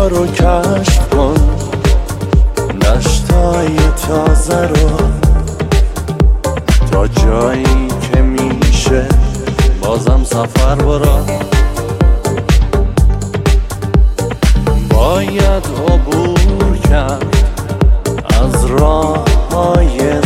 رو کشف کن، دشتای تازه رو، تا جایی که میشه بازم سفر برا. باید عبور کرد از راه های